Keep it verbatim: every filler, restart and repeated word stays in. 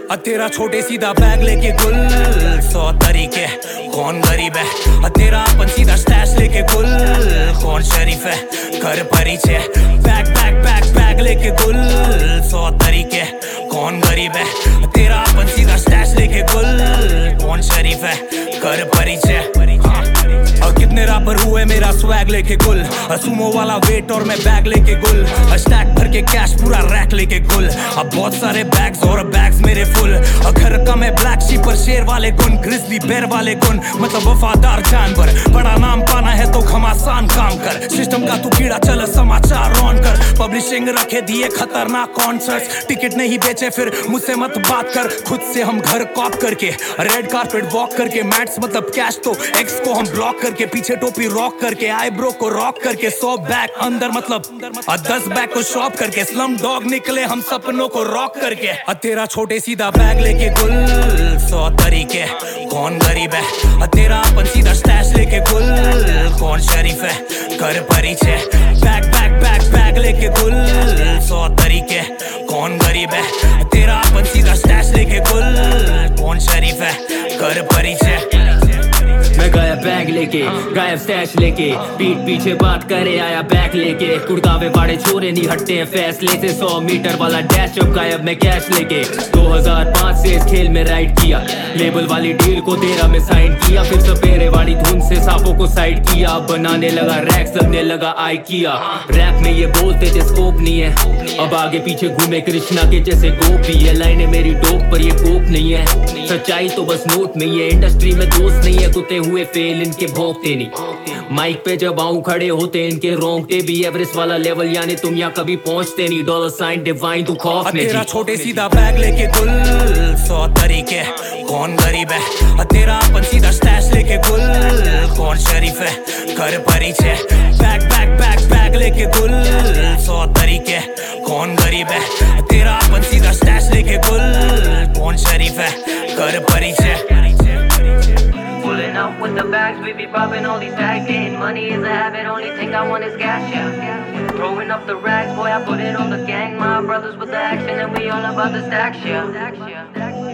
अ तेरा छोटे सीधा बैग लेके गुल, सौ तरीके कौन गरीब है। अ तेरा अपन सीधा स्टैश लेके गुल, कौन शरीफ है कर परिचय। बैग बैग बैग बैग लेके गुल, सौ तरीके कौन गरीब है। अ तेरा अपन सीधा स्टैश लेके गुल, कौन शरीफ है कर परिचय। और कितने रापर हुए मेरा स्वैग लेके गुल, सुमो वाला वेट और मैं बैग लेके गुल, स्टैक भर के कैश पूरा रैक लेके गुल। अब बहुत सारे बैग्स और बैग्स मेरे फुल, घर का मैं ब्लैक शीप पर शेर वाले गुण, ग्रिजली बेर वाले गुण मतलब वफादार जानवर। बड़ा नाम पाना है तो घमासान काम कर, सिस्टम का तू कीड़ा चल समाचार ऑन कर। पब्लिशिंग रखे दिए खतरनाक कॉन्सर्ट्स, टिकट नहीं बेचे फिर मुझसे मत बात कर। खुद से हम घर कॉप करके रेड कारपेट वॉक करके, मैट्स मतलब कैश तो एक्स को हम ब्लॉक करके, पीछे टोपी रॉक करके, आईब्रो को रॉक करके, सौ बैग अंदर मतलब और दस बैग को शॉप करके, स्लम डॉग निकले हम सपनों को रॉक करके। और तेरा छोटे सीधा बैग लेके गुल, सौ तरीके कौन गरीब है। और तेरा अपन सीधा स्टैश लेके गुल, कौन शरीफ है कर परिचय। बैग बैग बैग बैग लेके गुल, सौ तरीके कौन गरीब है। तेरा अपन सीधा स्टैश लेके गुल, कौन शरीफ है कर परिचय। मैं गया बैग लेके, गायब स्टैश लेके, पीठ पीछे बात करे आया बैग लेके। कुर्तावे बाड़े छोरे नहीं हटते हैं फैसले से, सौ मीटर वाला डैश अब गायब मैं कैश लेके। दो हज़ार पाँच से इस खेल में राइड किया, लेबल वाली डील को तेरह में साइन किया, फिर सपेरे वाली धुन से सांपों को साइड किया। बनाने लगा रैक्स लगने लगा आई किया, रैप में ये बोलते थे स्कोप नहीं है, अब आगे पीछे घूमे कृष्णा के जैसे गोपी। ये लाइनें मेरी डोप पर ये कोप नहीं है, सच्चाई तो बस नोट में। ये इंडस्ट्री में दोस्त नहीं है, कुत्ते हुए फेल इनके भोंकते नहीं। माइक पे जब आऊं खड़े होते इनके रोंगटे भी। एवरेस्ट वाला लेवल यानी तुम यहाँ कभी पहुंचते नहीं। डॉलर साइन डिवाइन तू खौफ में। तेरा छोटे सीधा बैग लेके गुल, सौ तरीके कौन गरीब है। तेरा अपन सीधा स्टैश लेके गुल, कौन शरीफ है कर परिचय। बैग बैग बैग बैग लेके गुल, सौ तरीके कौन गरीब है। तेरा अपन सीधा स्टैश लेके गुल, कौन शरीफ है कर परिचय। Pulling up with the bags, we be popping all these tags. Getting money is a habit, only thing I want is cash, yeah. Throwing up the rags, boy, I put it on the gang. My brothers with the action, and we all about the stacks, yeah.